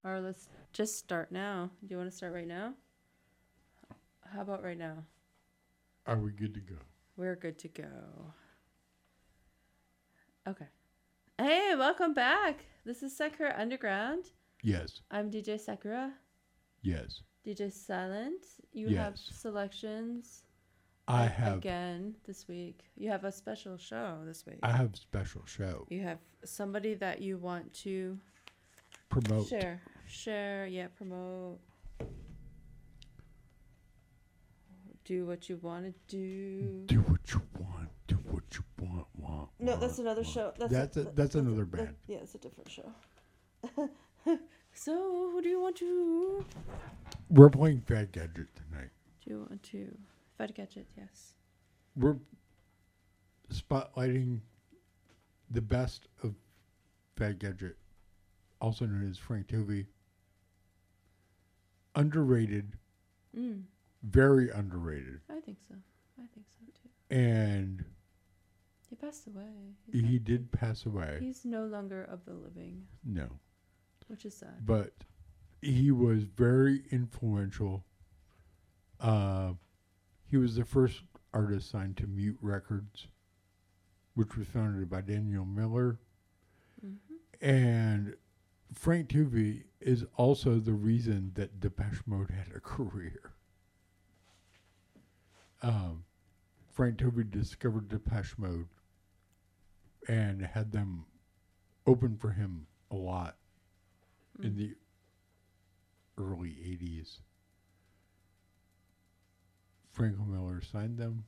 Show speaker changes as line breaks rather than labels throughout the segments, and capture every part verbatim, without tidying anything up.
Or let's just start now. Do you want to start right now? How about right now?
Are we good to go?
We're good to go. Okay. Hey, welcome back. This is Sakura Underground.
Yes.
I'm D J Sakura.
Yes.
D J Silent. You
Yes.
have selections.
I
a-
have.
Again this week. You have a special show this week.
I have special show.
You have somebody that you want to
Promote.
share. Share, yeah, promote. Do what you want to do.
Do what you want. Do what you want. Want.
No,
want,
that's another
want.
show. That's
That's
a,
a,
that-
that's another
that-
band.
yeah, it's a different show. So, who do you want to?
We're playing Fat Gadget tonight.
Do you want to? Fat Gadget, yes.
We're spotlighting the best of Fat Gadget, also known as Frank Tovey. Underrated,
Mm,
very underrated,
I think so. I think so too.
and
He passed away. He's,
he
not-
did pass away.
he's no longer of the living,
No.
which is sad.
But he was very influential. Uh, he was the first artist signed to Mute Records, which was founded by Daniel Miller.
Mm-hmm.
And Frank Tovey is also the reason that Depeche Mode had a career. Um, Frank Tovey discovered Depeche Mode and had them open for him a lot in
Mm.
the early eighties. Frank Miller signed them.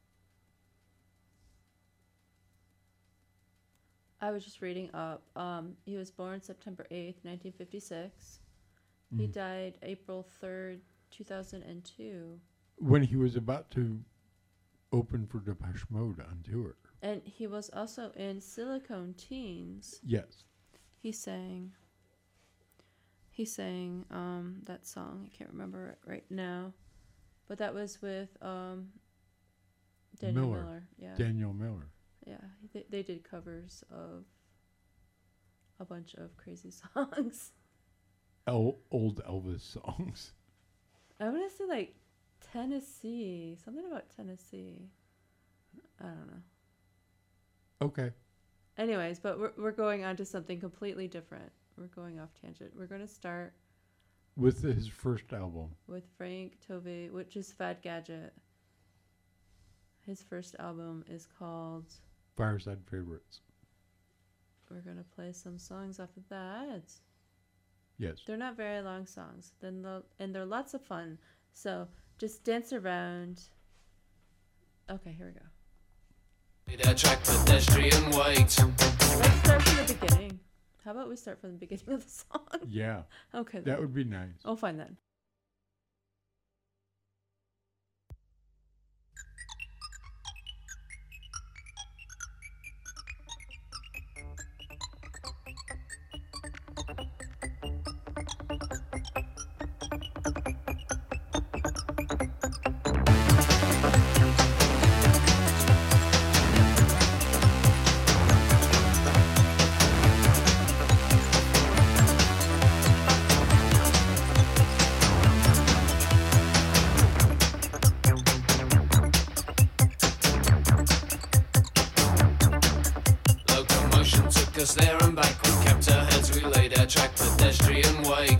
I was just reading up. Um, he was born September eighth, nineteen fifty-six. He
Mm.
died April third, two thousand two.
When he was about to open for Depeche Mode on tour.
And he was also in Silicone Teens.
Yes.
He sang. He sang um, that song. I can't remember it right now, but that was with um, Daniel Miller.
Miller.
Yeah,
Daniel Miller.
yeah. They they did covers of a bunch of crazy songs.
El- old Elvis songs.
I want to say like Tennessee, something about Tennessee. I don't know.
Okay.
Anyways, but we're we're going on to something completely different. We're going off tangent. We're going to start
With his first album.
with Frank Tovey, which is Fat Gadget. His first album is called.
Fireside Favorites.
We're going to play some songs off of that.
Yes.
They're not very long songs, then they'll, and they're lots of fun. So just dance around. Okay, here we go.
Attract pedestrian weight.
Let's start from the beginning. How about we start from the beginning of the song?
Yeah.
Okay. Then.
That would be nice.
Oh, fine then.
Locomotion took us there and back. We kept our heads, we laid our track. Pedestrian weight.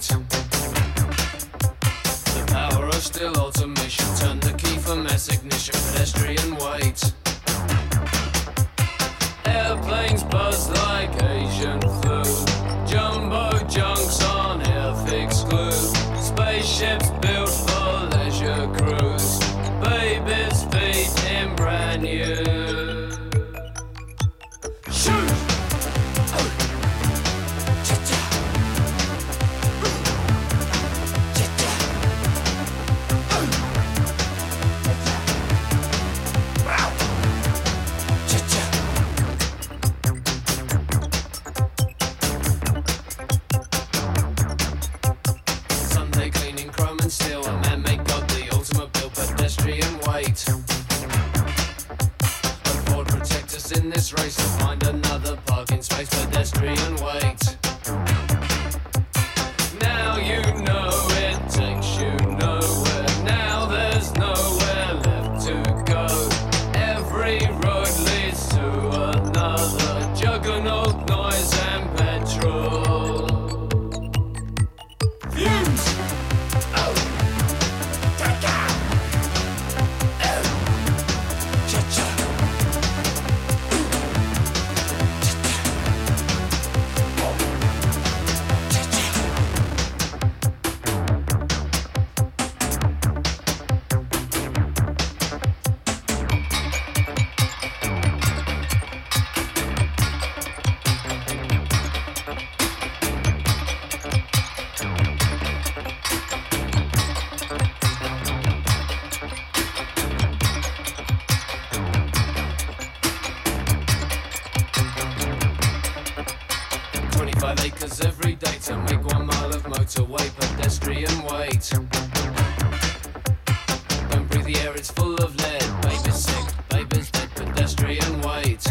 The power of still automation. Turn the key for mass ignition. Pedestrian weight. Airplanes buzz like Asian flu. Jumbo junks on air fixed glue. Spaceships built for leisure cruise. Baby's feet in brand new. Shoot! Sunday cleaning chrome and steel. A man-made god, the ultimate build. Pedestrian weight. A Ford protect us in this race. To find another parking space. Pedestrian weight. Now motorway, pedestrian wait. Don't breathe the air, it's full of lead. Baby's sick, baby's dead, pedestrian wait.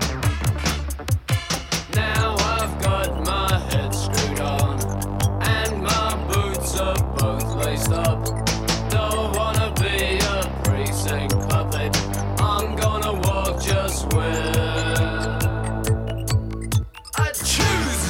Now I've got my head screwed on, and my boots are both laced up. Don't wanna be a precinct puppet, I'm gonna walk just where I choose.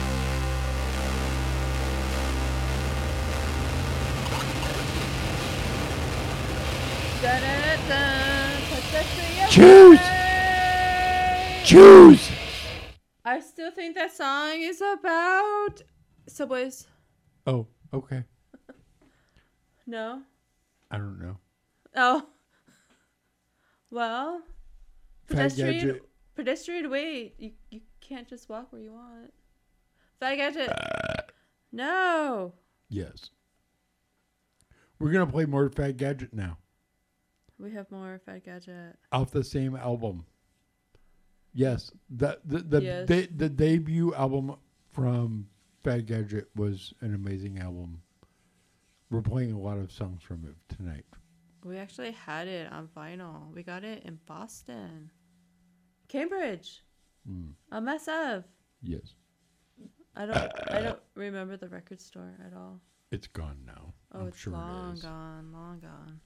Choose! Choose!
I still think that song is about subways.
Oh, okay.
No?
I don't know.
Oh. Well,
Fat
pedestrian,
Gadget.
pedestrian wait. You you can't just walk where you want. Fat Gadget. No.
Yes. We're going to play more Fat Gadget now.
We have more Fat Gadget.
Off the same album. Yes. The the the,
Yes.
the, the debut album from Fat Gadget was an amazing album. We're playing a lot of songs from it tonight.
We actually had it on vinyl. We got it in Boston. Cambridge.
Mm.
On Mass Ave.
Yes.
I don't I don't remember the record store at all.
It's gone now.
Oh,
I'm
it's
sure
long
it is.
gone, long gone.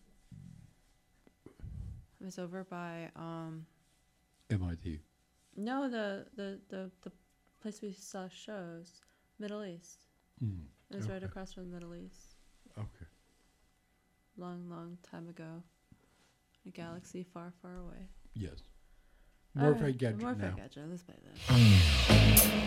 It was over by um
M I T.
no the the the, the place we saw shows, Middle East.
Mm.
It was right
Okay.
across from the Middle East.
Okay.
Long, long time ago. A galaxy far, far away.
Yes. More
All
Fat
right,
Gadget
More
now.
Fat Gadget. Let's play this.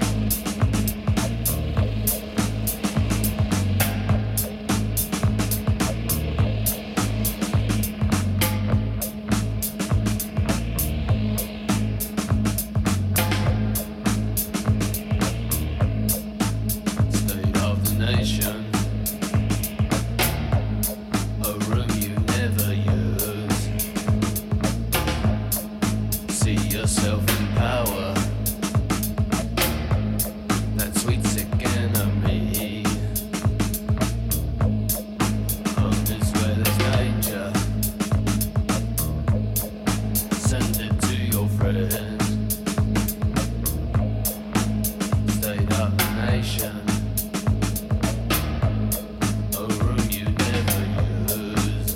State of the nation, a room you never use. See yourself in power, that sweet sick enemy. Home is where there's danger. Send it to your friends. State of the nation, a room you never use.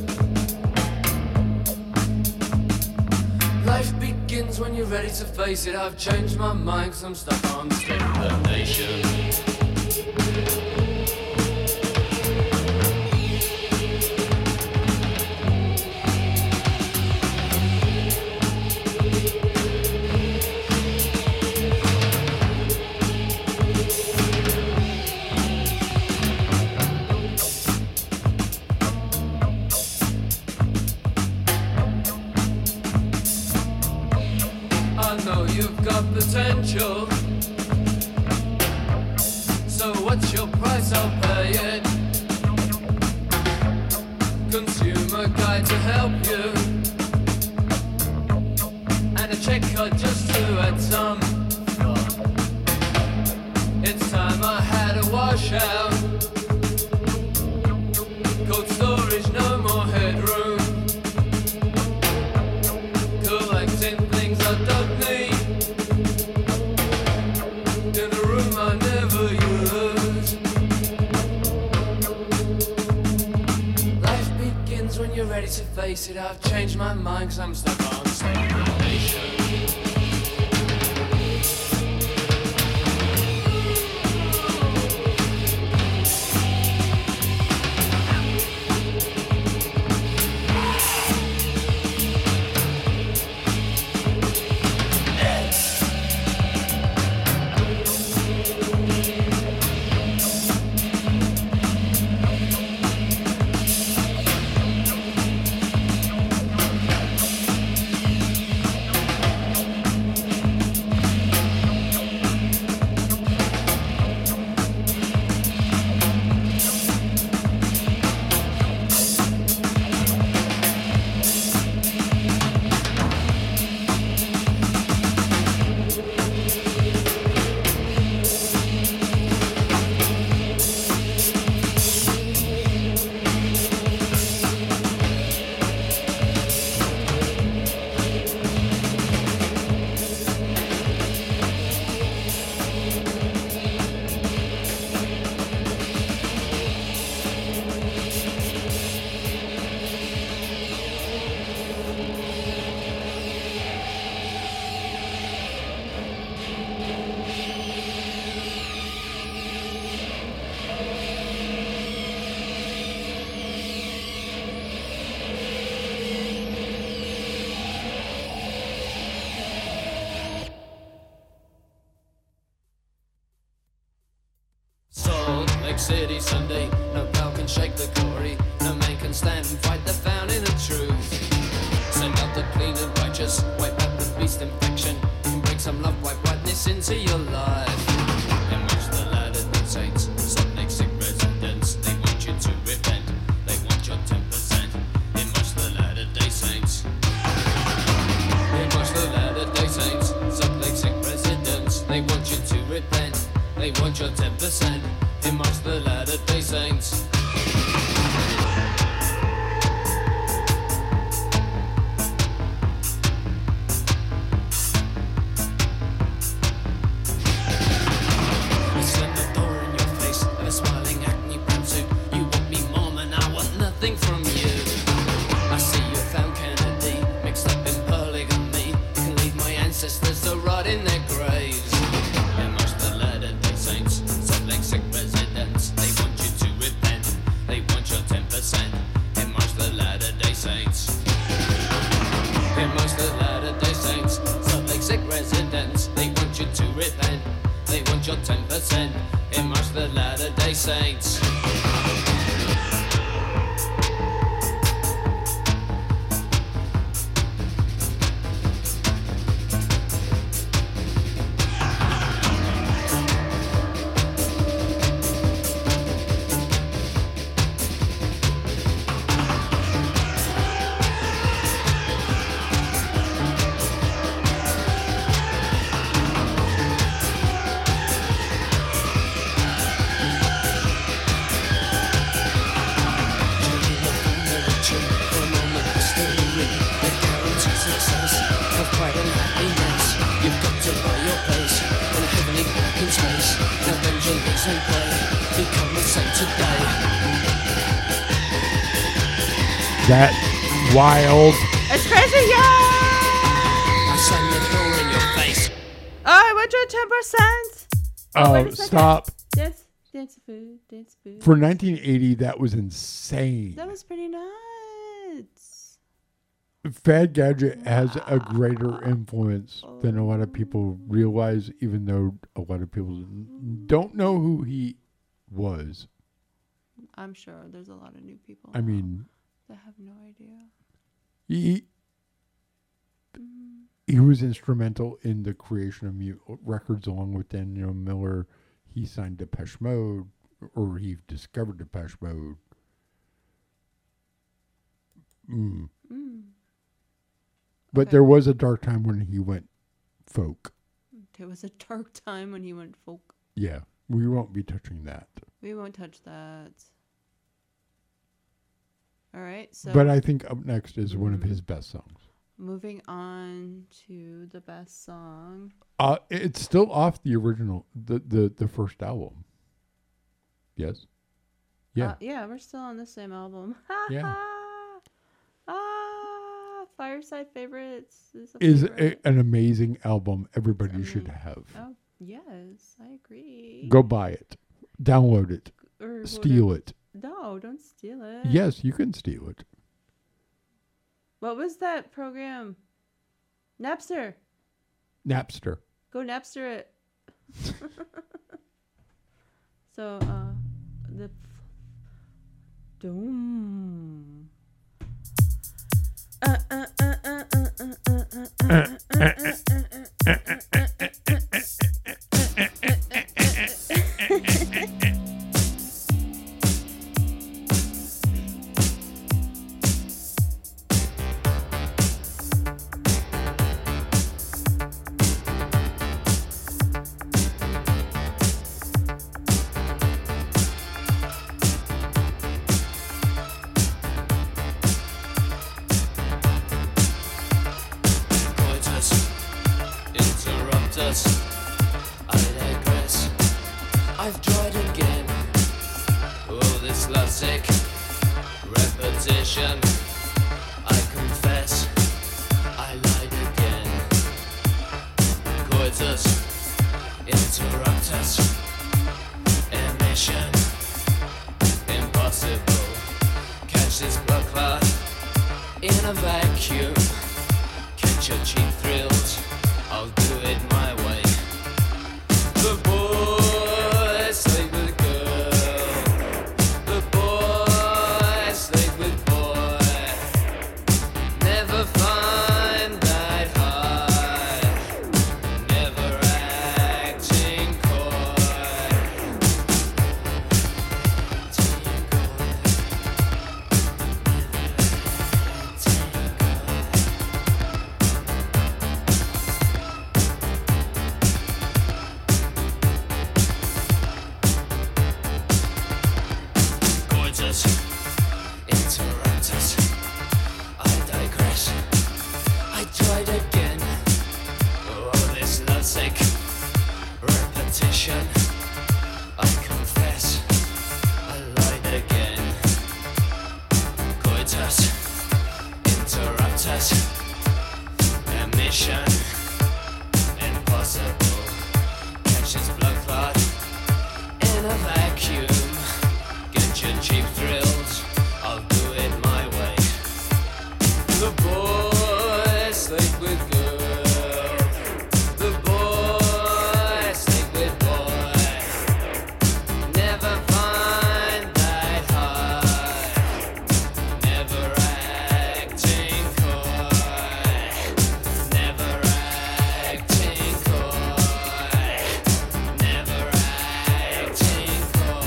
Life begins when you're ready to face it. I've changed my mind cause I'm stuck on the state of the nation. I know you've got potential, so what's your price? I'll pay it. Consumer guide to help you, and a check card just to add some fun. It's time I had a washout. Cold storage, no more headroom. Collecting things I don't need in a room I never use. Life begins when you're ready to face it. I've changed my mind cause I'm stuck on the state of the nation. Bloody Sunday, no pal can shake the glory. No man can stand and fight the fountain of truth. Send out the clean and righteous, wipe out the beast infection. You can bring some love, wipe whiteness into your life. And watch the Latter-day Saints, some next sick residents. They want you to repent, they want your ten percent. In watch the Latter-day Saints. In watch the Latter-day Saints, some next sick residents. They want you to repent, they want your ten percent. In watch the Latter-day Saints. ten percent in March the Latter-day Saints.
That wild.
It's crazy, yeah!
I slam the door in your face.
Oh, I went to ten percent.
Oh,
wait a second.
stop.
Dance, dance food, dance food.
For nineteen eighty, that was insane.
That was pretty nuts.
Fad Gadget has a greater influence than a lot of people realize, even though a lot of people don't know who he was.
I'm sure there's a lot of new people.
I mean,
that have no idea.
He he was instrumental in the creation of Mute Records, along with Daniel Miller. He signed Depeche Mode, or he discovered Depeche Mode. Mm.
Mm.
But
Okay.
there was a dark time when he went folk.
There was a dark time when he went folk.
Yeah, we won't be touching that.
We won't touch that. All right, so
But I think up next is one of his best songs.
moving on to the best song.
Uh, it's still off the original, the, the, the first album. Yes? Yeah.
Uh, yeah, we're still on the same album.
Yeah.
Ah, Fireside Favorites is, a
Is
favorite.
a, an amazing album everybody
It's
should
amazing.
have.
Oh, yes, I agree.
Go buy it. Download it.
Or
Steal
whatever.
it.
No, don't steal it.
Yes, you can steal it.
What was that program? Napster.
Napster.
Go Napster it. So, uh, the Doom. Uh, uh, uh, uh, uh, uh, uh, uh, uh, uh, uh,
us. I digress. I've tried again. All this lovesick repetition. I confess, I lied again. Coitus, interruptus, emission, impossible. Catch this blood clot in a vacuum. Catch your cheap thrills. I'll do it my way. The boy sleep with the girl. Disruptors, interrupters. I digress. I tried again. Oh, this lovesick repetition. I confess, I lied again. Coitus, interrupters. Emission, impossible. Catches blood clot in a vacuum. Get your cheap thrills, I'll do it my way. The boys sleep with girls. The boys sleep with boys. Never find that high. Never acting coy. Never acting coy. Never acting coy.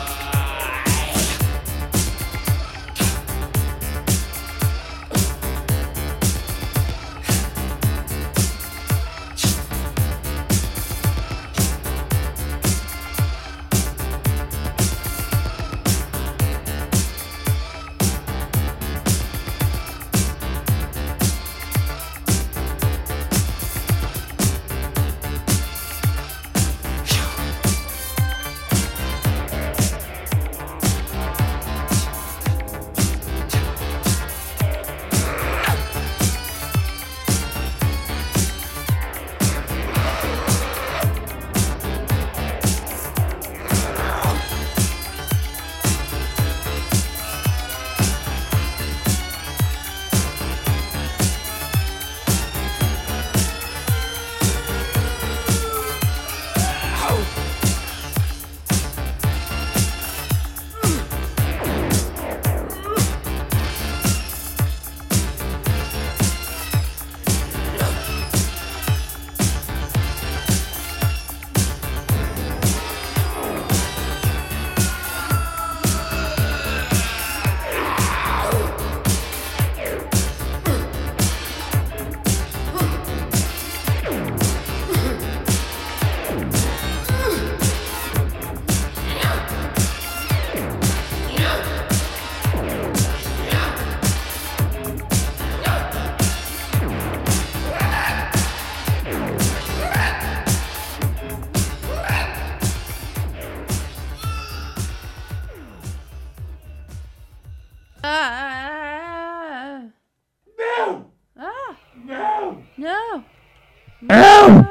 Ah!
No!
Ah!
No!
No!
Ow!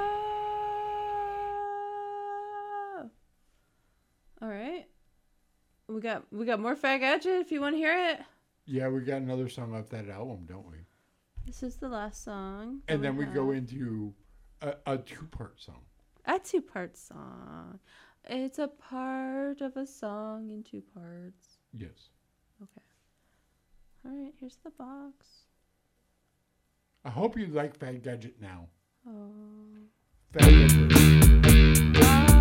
All right. We got we got more Fag Gadget if you want to hear it.
Yeah, we got another song off that album, don't we?
This is the last song.
And
that
then we
have.
go into a, a two-part song.
A two-part song. It's a part of a song in two parts.
Yes.
Okay. All right, here's the box.
I hope you like Fag Gadget now.
Oh.
Fag Gadget.
Oh.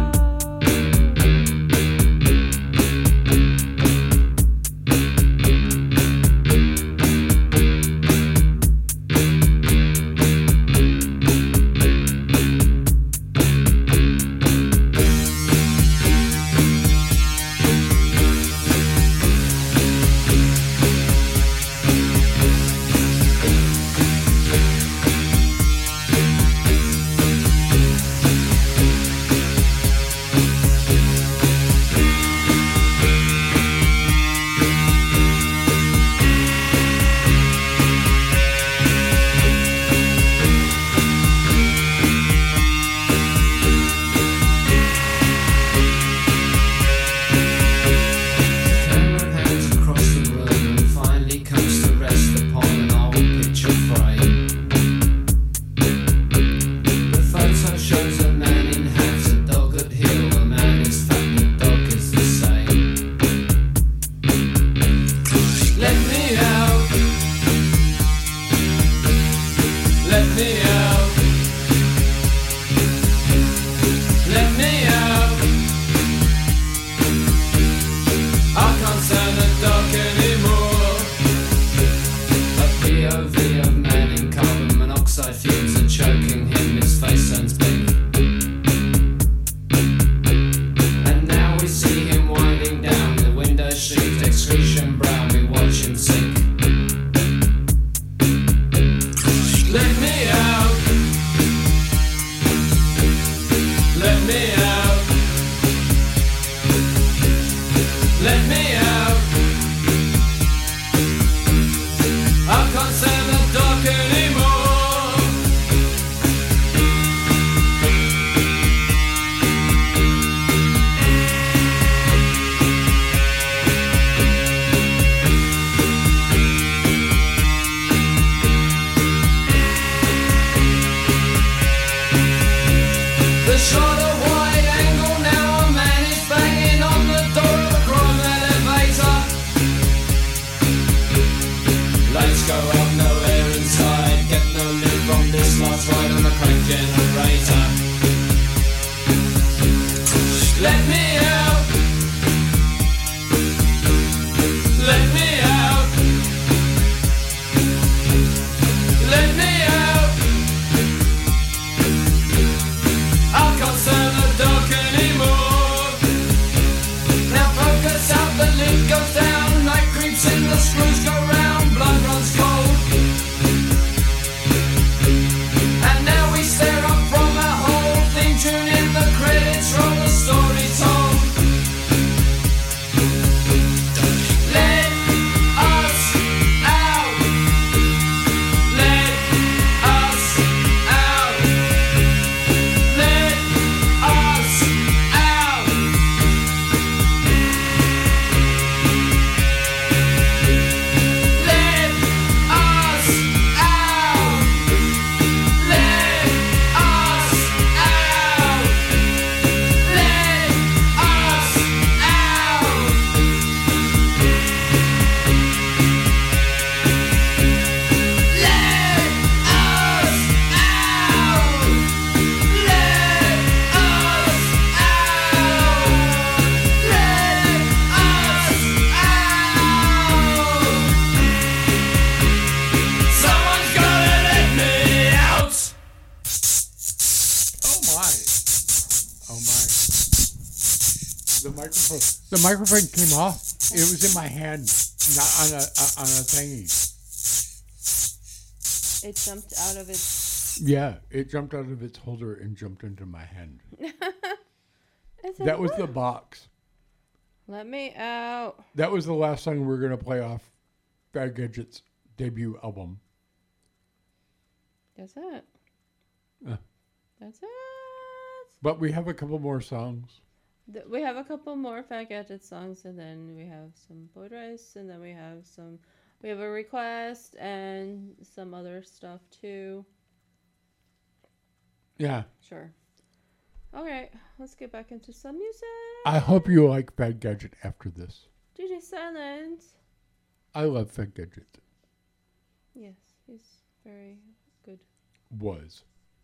Excretion. let me out. I can't stand the dark anymore. The shorter wide angle, now a man is banging on the door of a crime elevator. Lights go up, no air inside. Get no lift from this last ride on the crank generator. Let me out. Let me out. Let me out. I can't stand the dark anymore. Now focus out, the lid goes down. Night creeps in, the screws go round. Blood runs cold. And now we stare up from our hole. Theme tune in, the credits roll, the story told. Let us out. Let us out. Let us out. Let us out. Let us out. Let us out. Let us out. Let us out. Let us out. Someone's gotta let me out.
Oh my! Oh my! The microphone. The microphone came off. It was in my hand, not on a on a thingy.
It jumped out of its.
Yeah, it jumped out of its holder and jumped into my hand.
It's
That
like,
was
"What?
the box.
Let me out.
That was the last song we were gonna play off Bad Gadget's debut album.
That's it.
Uh.
That's it.
But we have a couple more songs.
Th- We have a couple more Fat Gadget songs, and then we have some Boyd Rice, and then we have some. We have a request and some other stuff too.
Yeah.
Sure. All right, let's get back into some music.
I hope you like Bad Gadget after this.
D J Silent.
I love Fat Gadget.
Yes, he's very good.
Was.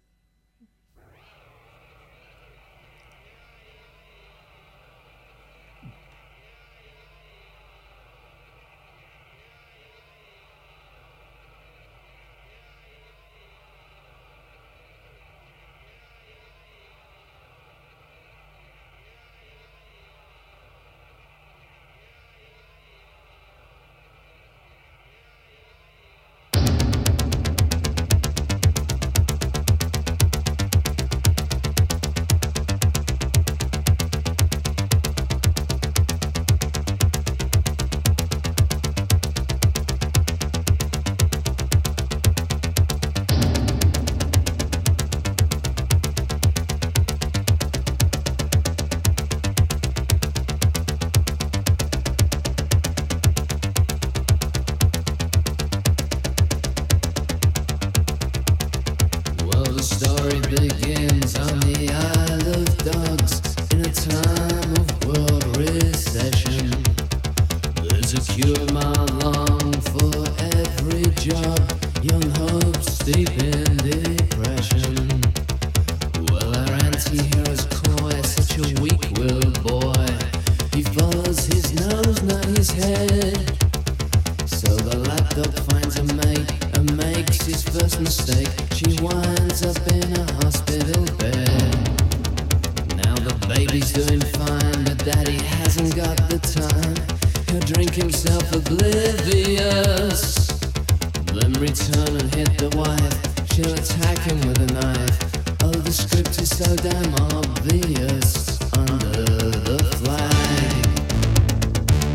Well, the story begins on the Isle of Dogs in a time of world recession. There's a cure mile long for every job, young hopes deep in depression. Well, our anti-hero's coy, such a weak-willed boy. He follows his nose, not his head. So the lapdog finds a mate and makes his first mistake. She winds up in a hospital bed. Now the baby's doing fine, but daddy hasn't got the time. He'll drink himself oblivious, then return and hit the wife. She'll attack him with a knife. Oh, the script is so damn obvious. Under the flag.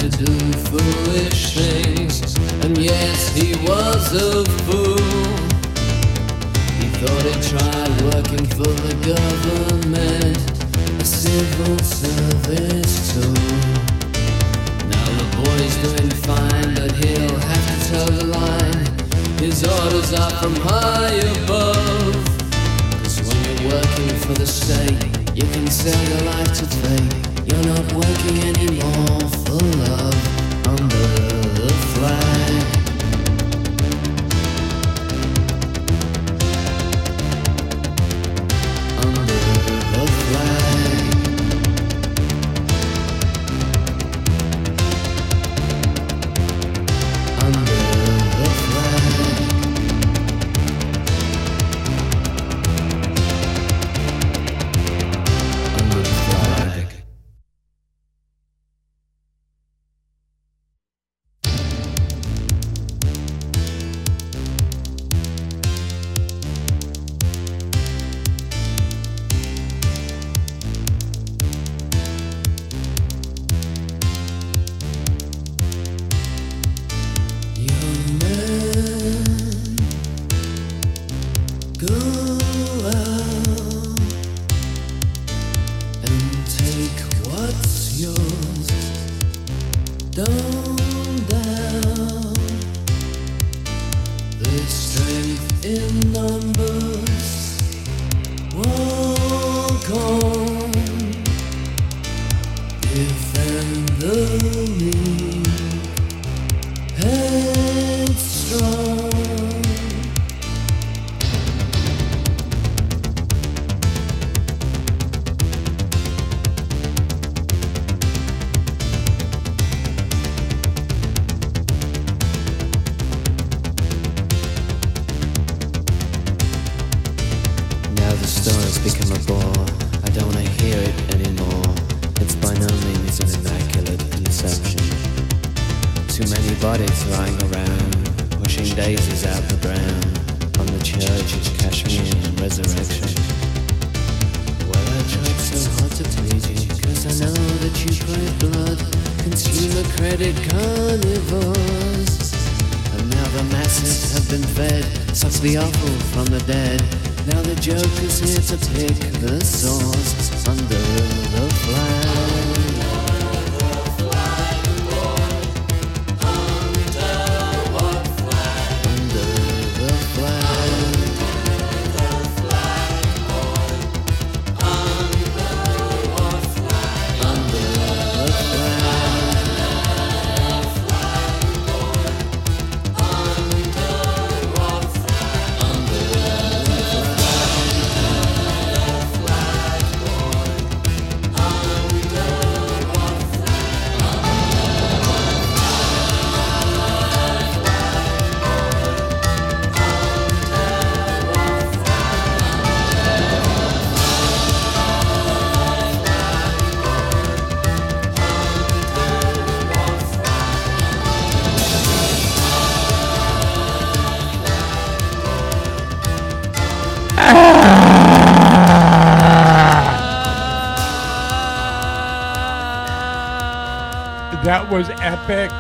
to do foolish things. And yes, he was a fool. He thought he'd try working for the government, a civil service tool. Now the boy's doing fine, but he'll have to toe the line. His orders are from high above. 'Cause when you're working for the state, you can sell your life to fate. You're not working anymore for love under the flag. Under the flag. Under the flag. Under the flag. Young man, go out and take what's yours. Don't doubt there's strength in numbers. Walk on, defend the meek. Headstrong. Now the story's become a bore. I don't wanna hear it anymore. It's by no means an immaculate conception. Too many bodies lying around, pushing daisies out the ground, on the church's Kashmir resurrection. Well, I tried so hard to please you, 'cause I know that you crave blood, consumer credit carnivores. And now the masses have been fed, suck the offal from the dead. Now the Joker's here to pick the sauce under the flag.
That was epic.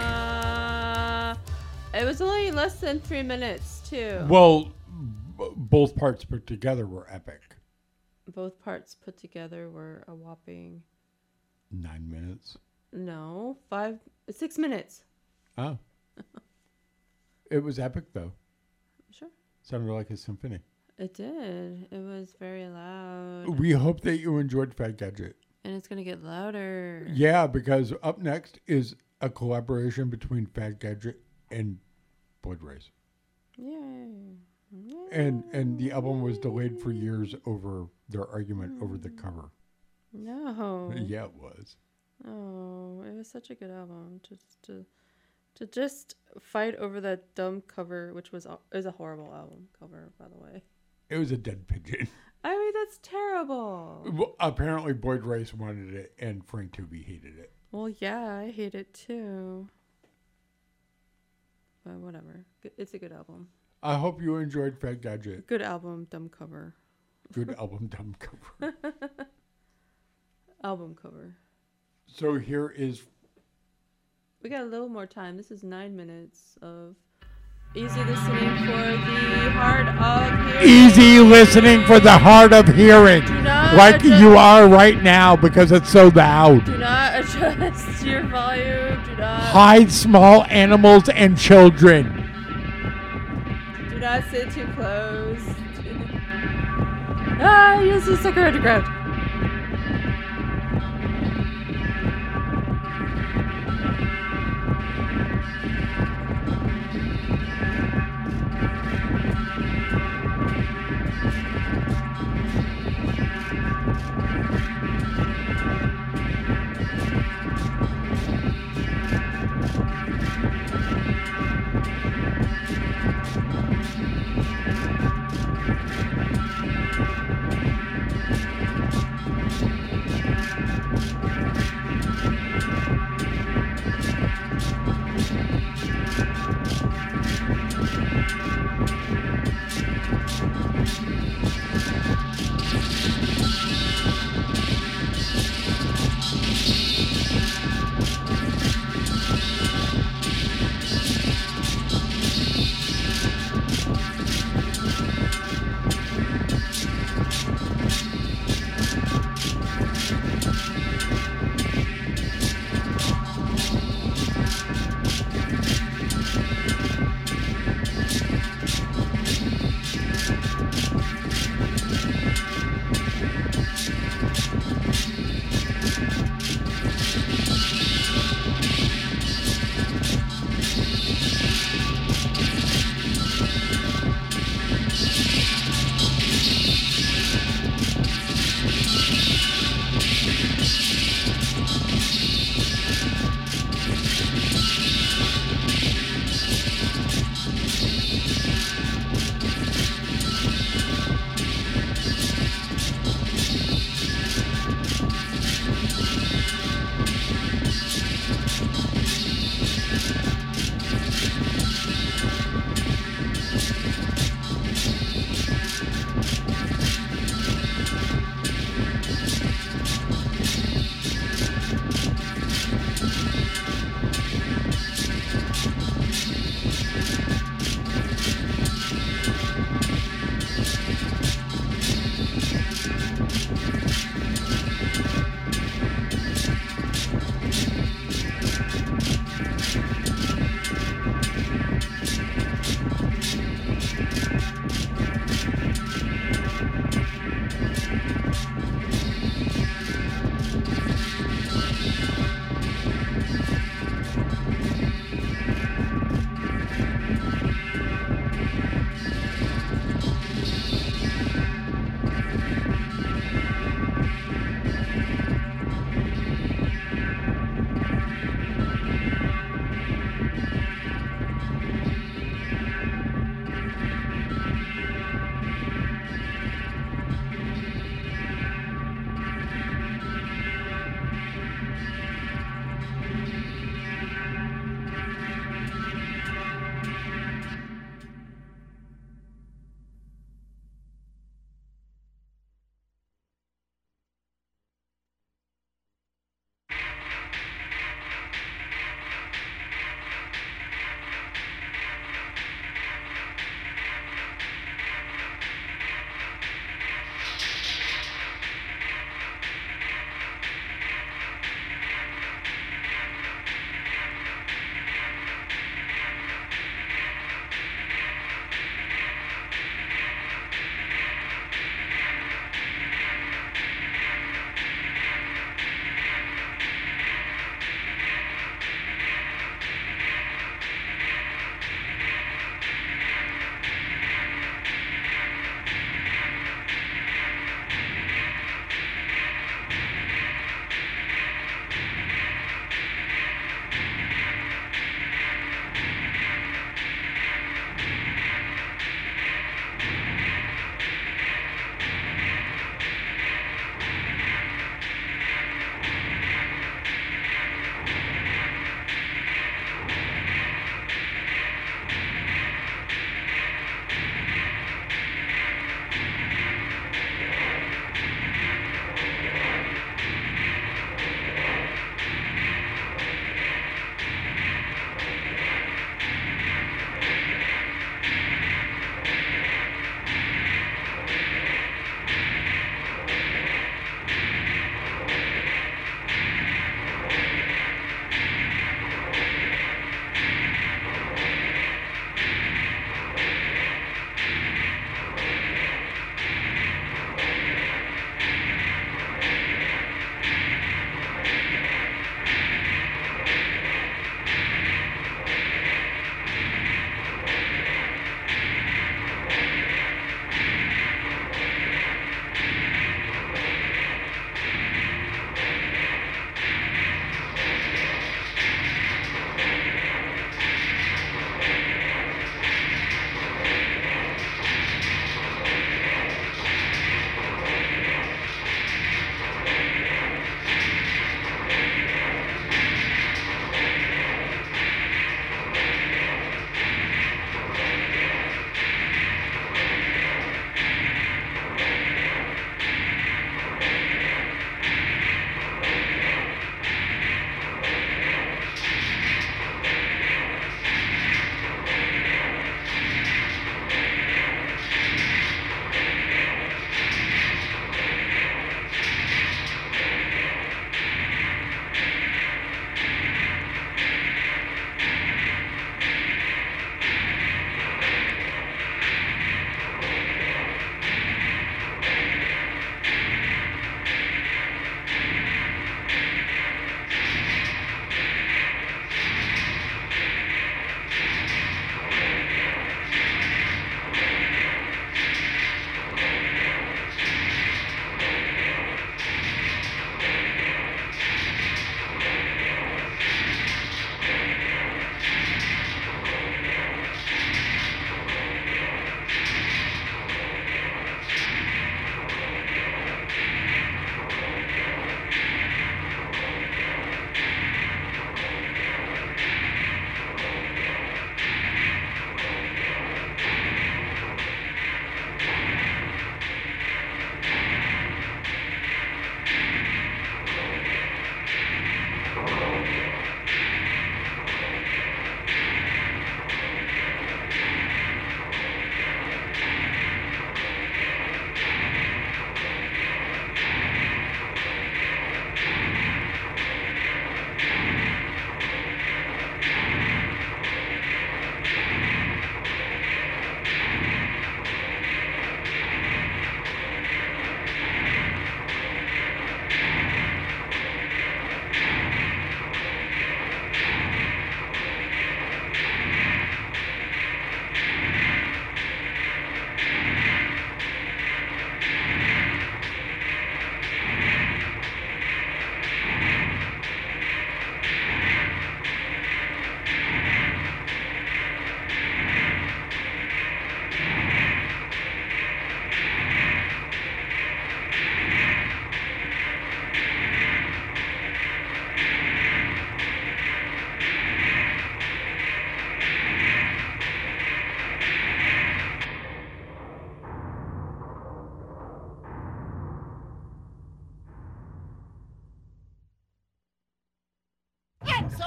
It was only less than three minutes, too.
Well, b- both parts put together were epic.
Both parts put together were a whopping,
Nine minutes.
no, five, six minutes.
Oh. It was epic, though.
Sure.
Sounded like a symphony.
It did. It was very loud.
We hope that you enjoyed Fat Gadget.
And it's going to get louder.
Yeah, because up next is a collaboration between Fat Gadget and Boyd Rice.
Yay. Yay.
And and the album was delayed for years over their argument over the cover.
No.
Yeah, it was.
Oh, it was such a good album. Just to to just fight over that dumb cover, which was a, is a horrible album cover, by the way.
It was a dead pigeon.
I mean, that's terrible.
Well, apparently Boyd Rice wanted it and Frank Tooby hated it.
Well, yeah, I hate it too. But whatever. It's a good album.
I hope you enjoyed Fat Gadget.
Good album, dumb cover.
Good album, dumb cover.
Album cover.
So here is
We got a little more time. This is nine minutes of easy listening for the hard of hearing.
Easy listening for the hard of hearing.
Do not
like
adjust,
you are right now because it's so loud.
Do not adjust your volume. Do not.
Hide small animals and children.
Do not sit too close. Ah, you see sucker underground.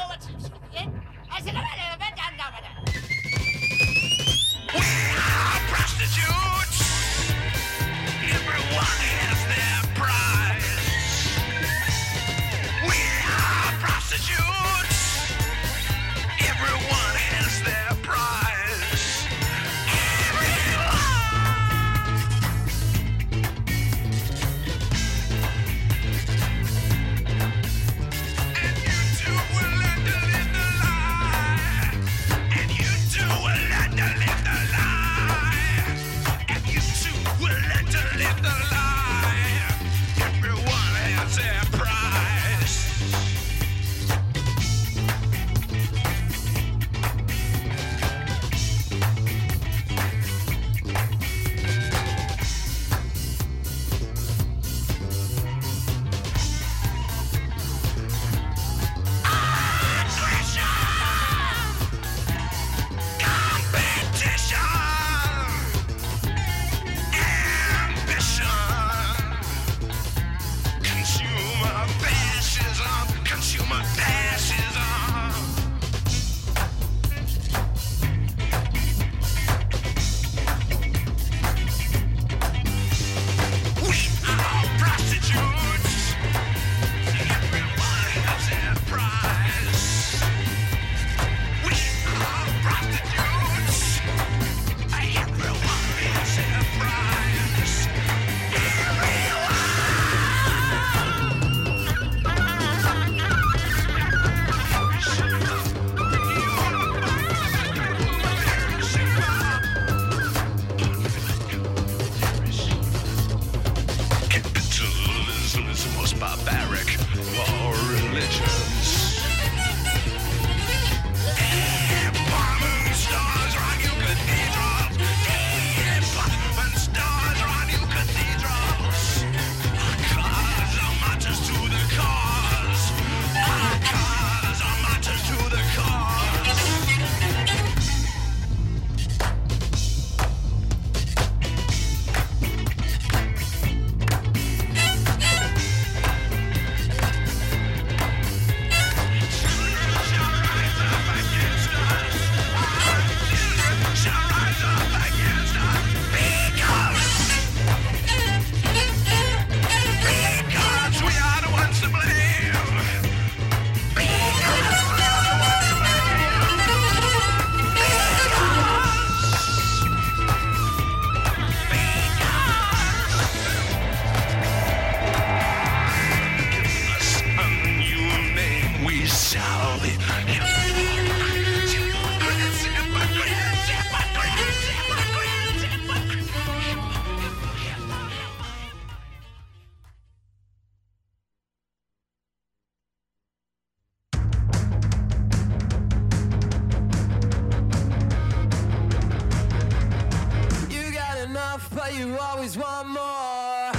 you always want more.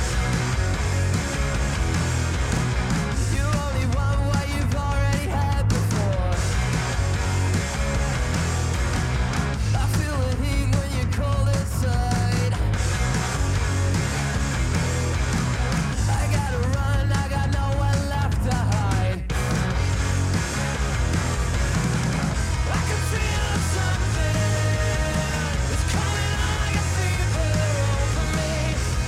You only want what you've already had before. I feel the heat when you're cold inside. I gotta run, I got nowhere left to hide. I can feel something. It's coming on like a fever over me.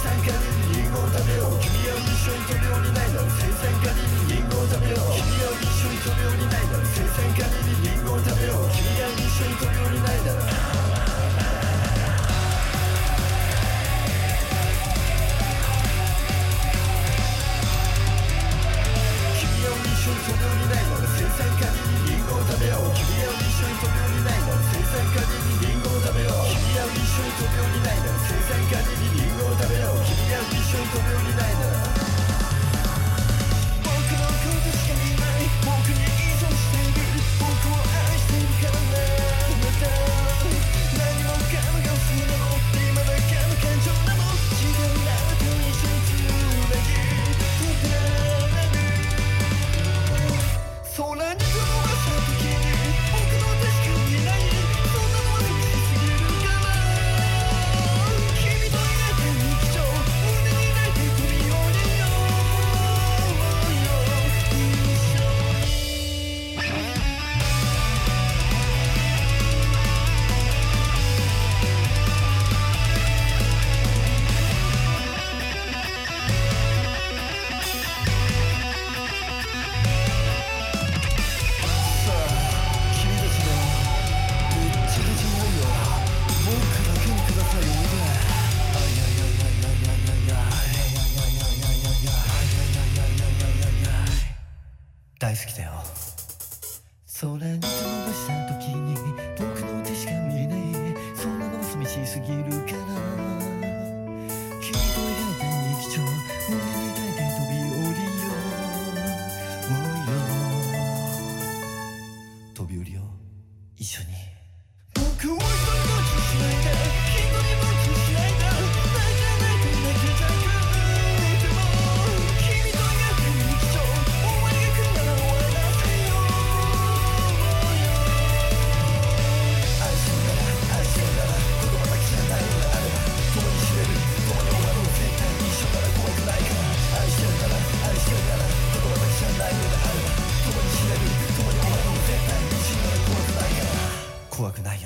酸カリにリンゴを食べよう君は一緒に飛ぶようにないだろ生酸カリにリンゴを食べよう君は一緒に飛ぶようにないだろ生酸カリにリンゴを食べよう君が一緒に飛ぶようにないだろ君は一緒に飛ぶようにないだろ生酸カリにリンゴを食べよう君は一緒に飛ぶようにないだろ生酸カリにリンゴを食べよう君は一緒に飛ぶようにないだろ生酸カリにリンゴを食べよう君が一緒に飛ぶようにないだろ僕のことしか見ない僕に依存している僕を愛しているからねまた何もかもが嘘なの今だけの感情なの違うならと一緒につなぎ歌える空に飛ばした時に僕の手しか見えないそんなのは寂しすぎるから君といないで日常胸に抱いて飛び降りようよ一緒にさあ君たちのぶっちゃけじゃないよ僕だけにくださいおいであいやいやいやいやいやいやいやいやいやいやいやいやいやいやいやいやいやいやいや大好きだよ空に飛ばした時に僕の手しか見えないそんなの寂しすぎるから君と描いた日常胸に抱いて飛び降りよう飛び降りよう一緒に僕を一人ぼっちしないで一人ぼっちしないで泣いて泣いて泣きたくても君と描いた日常終わりが来るなら終わらせよう愛してるなら愛してるなら言葉だけじゃないのがあれば共に知れる共に終わろう絶対に一緒なら怖くないから愛してるなら愛してるなら言葉だけじゃないのがあれば共に知れる共に終わろう絶対に一緒なら怖くないから怖くないよ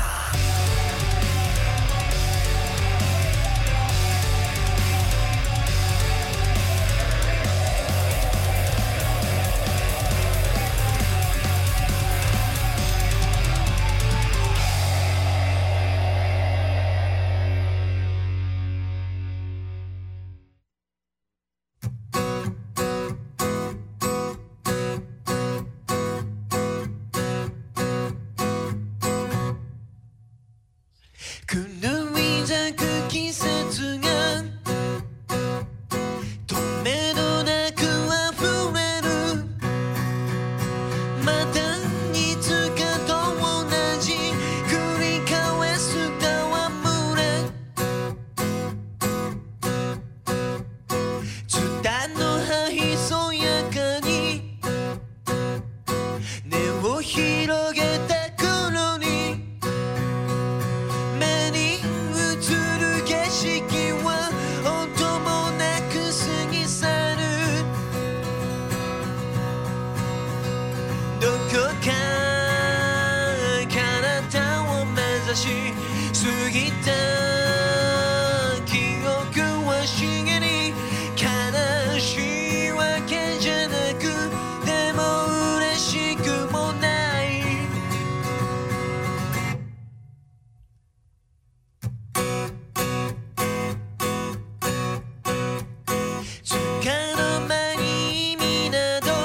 狂い咲く季節が止めどなく溢れるまたいつかと同じ繰り返す戯れツタの葉ひそやかに根を広げた頃に目に映る景色は音もなく過ぎ去るどこか彼方を目指し過ぎた記憶は茂り悲しいわけじゃなくでも嬉しくもないつかの間に意味など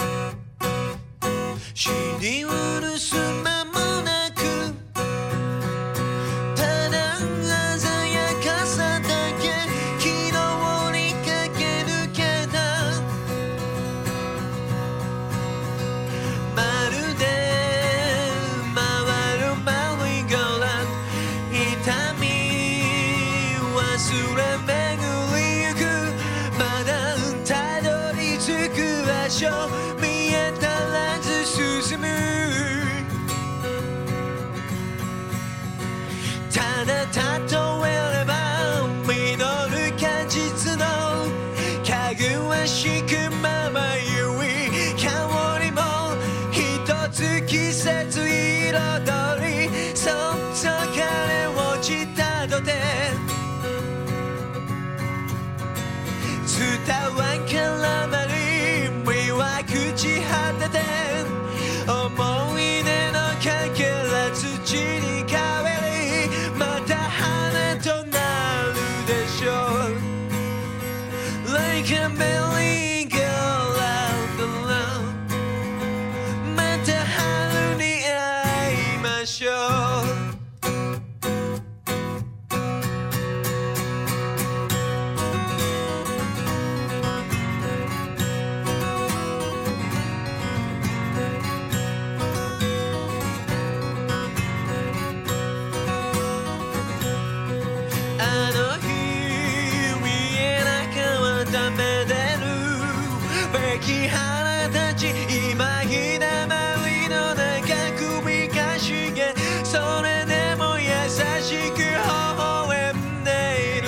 知りうるす間もなくただ鮮やかさだけ昨日に駆け抜けたまるで回るマリーゴーランド痛み忘れ巡りゆくまだたどり着く場所見えたらず進むただ例えれば実る果実のかぐわしくまばゆい香りも一つ季節彩りそっと彼をちたどて
like a merry-go-round around また春に会いましょう花たち今日だまりの中首かしげそれでも優しく微笑んでいる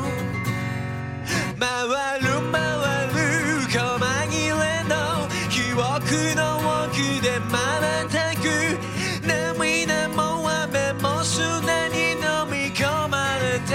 回る回る細切れの記憶の奥で瞬く涙も雨もすでに飲み込まれて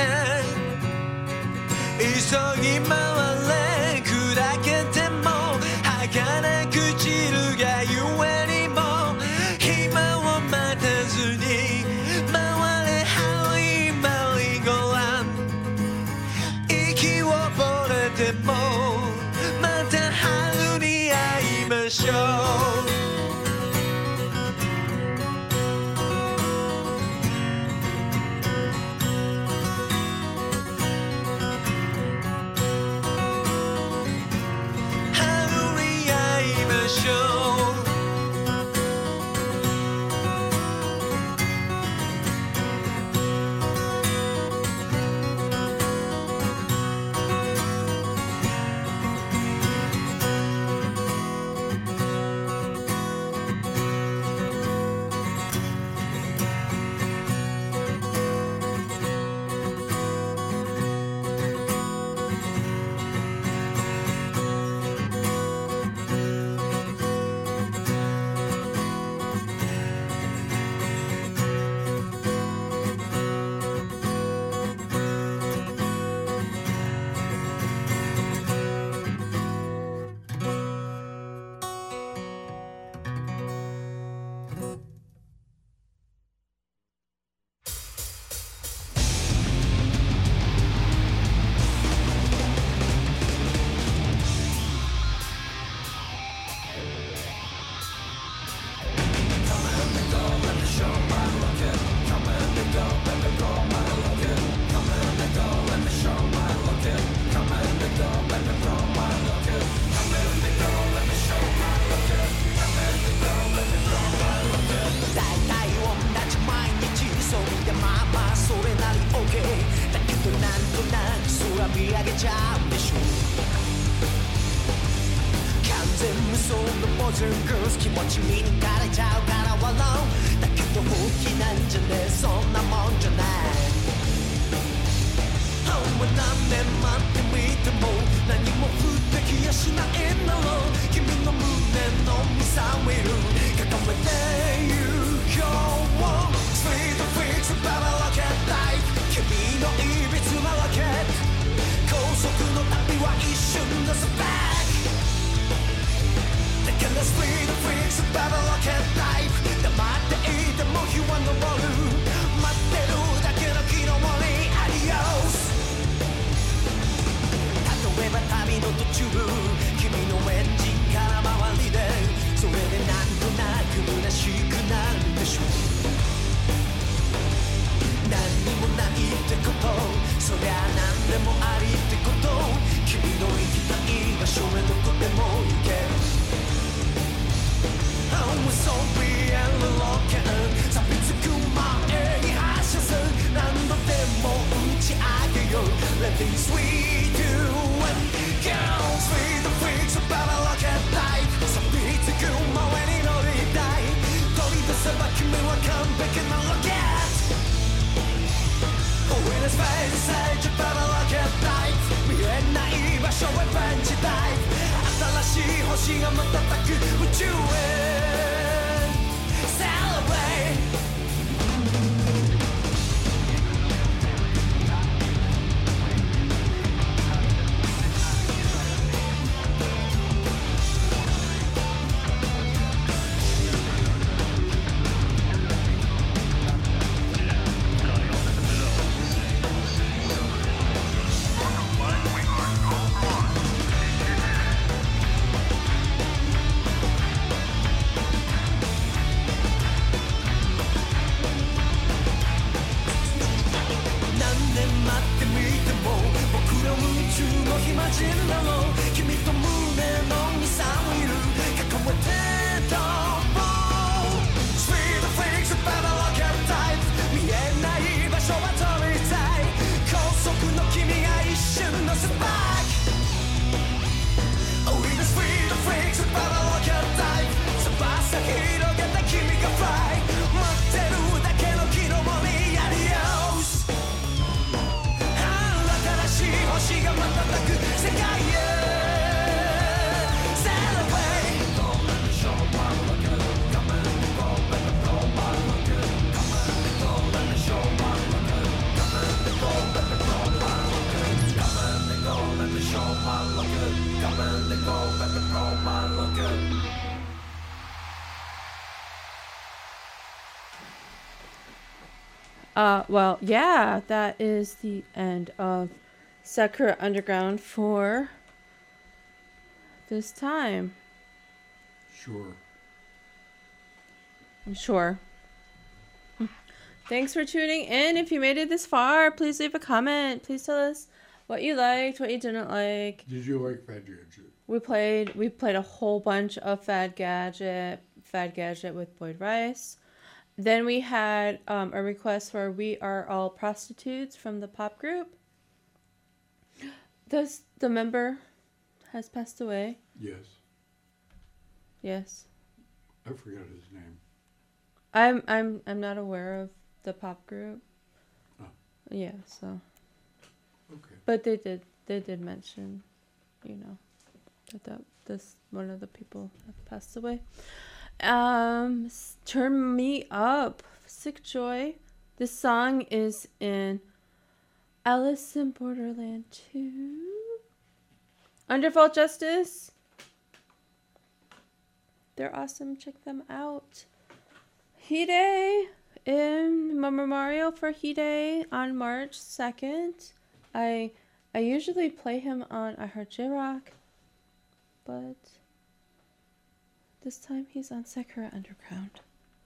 急ぎ回れ砕けても儚く散るがゆえにも暇を待たずに回れハリーマリーゴーラン息を惚れてもまた春に会いましょう気持ち見抜かれちゃうから笑うだけど本気なんじゃねえそんなもんじゃない何年待ってみても何も降ってきやしないんだろう君の胸のミサイル掲げてゆこう Sweet Fix Baba Rocket Life 君のいびつなロケット高速の旅は一瞬のスパークだから Sweet Fix Baba Rocket Life 黙っていても日は昇る待ってるだけの木の森アディオス例えば旅の途中君のエンジンから周りでそれでなんとなく虚しくなるでしょう何にもないってことそりゃ何でもありってこと君の行きたい場所へどこでも行ける I'm sorry and broken 錆びつく前に発射する何度でも打ち上げよう Let me sweet you and go Sweet fix Baba Rocket Life 錆びつく前に乗りたい取り出せば君は完璧なロケット When it's fast inside your Baba Rocket Life 見えない場所へバンジーダイブ新しい星が瞬く宇宙へ Celebrate
じるだろう君と胸のにさんいる囲まれてどう Sweet Phoenix Better Look at Type 見えない場所は飛びたい高速の君が一瞬のスパーク Oh we the Sweet Phoenix Better Look at Type 翼広げた君が Fly 待ってるだけの昨日もにやりよし新しい星が瞬く世界へ Celebrate Don't let me show my look at Come and go back and go my look at Come and go let me show my look at Come and go back and go my look at Come and go let me show my look at Come and go back and go my look at
Uh, well, yeah, that is the end of Sakura Underground for this time.
Sure.
I'm sure. Thanks for tuning in. If you made it this far, please leave a comment. Please tell us what you liked, what you didn't like.
Did you like Fad Gadget?
We played we played a whole bunch of Fad Gadget, Fad Gadget with Boyd Rice. Then we had um, a request for We Are All Prostitutes from the pop group. Does the member has passed away?
Yes.
Yes.
I forgot his name.
I'm I'm I'm not aware of the pop group.
Oh.
Yeah, so.
Okay.
But they did they did mention, you know, that, that this one of the people have passed away. Um, s- Turn Me Up, Sick Joy. This song is in Alice in Borderland two. Underfall Justice. They're awesome. Check them out. Hide in Memorial for Hide on March second. I I usually play him on I Heart J-Rock, but this time he's on Sakura Underground.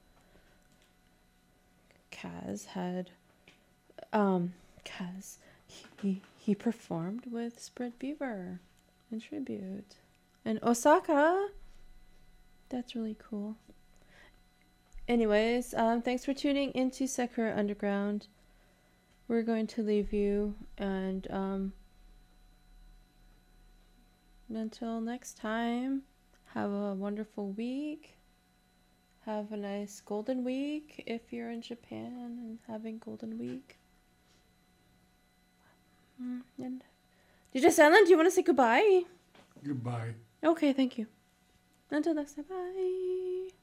Kaz had, um, Kaz, he, he performed with Spread Beaver in tribute. And Osaka, that's really cool. Anyways, um, thanks for tuning into Sakura Underground. We're going to leave you, and, um, until next time, have a wonderful week. Have a nice Golden Week if you're in Japan and having Golden Week. Mm, And D J Silent, do you want to say goodbye?
Goodbye.
Okay, thank you. Until next time, bye.